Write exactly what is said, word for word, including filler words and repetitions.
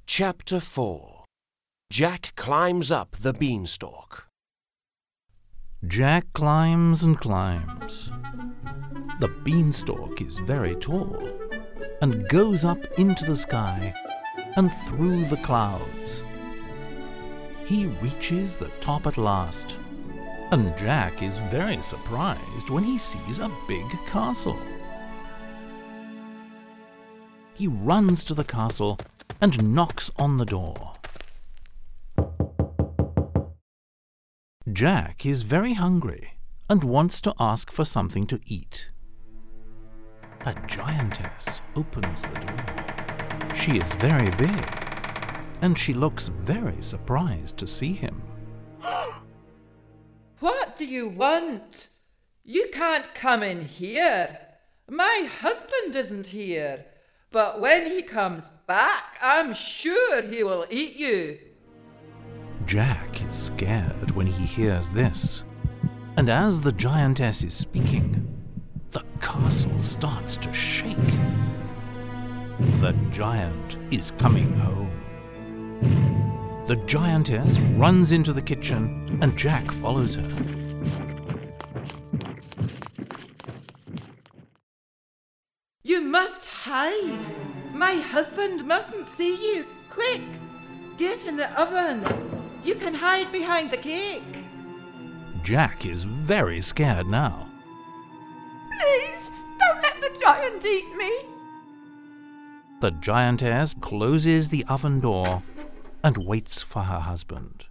Chapter four. Jack climbs up the beanstalk. Jack climbs and climbs. The beanstalk is very tall and goes up into the sky and through the clouds. He reaches the top at last, and Jack is very surprised when he sees a big castle. He runs to the castle and knocks on the door. Jack is very hungry and wants to ask for something to eat. A giantess opens the door. She is very big, and she looks very surprised to see him. What do you want? You can't come in here. My husband isn't here. But when he comes back, I'm sure he will eat you. Jack is scared when he hears this, and as the giantess is speaking, the castle starts to shake. The giant is coming home. The giantess runs into the kitchen, and Jack follows her. You must hide. My husband mustn't see you. Quick, get in the oven. You can hide behind the cake. Jack is very scared now. Please, don't let the giant eat me. The giantess closes the oven door and waits for her husband.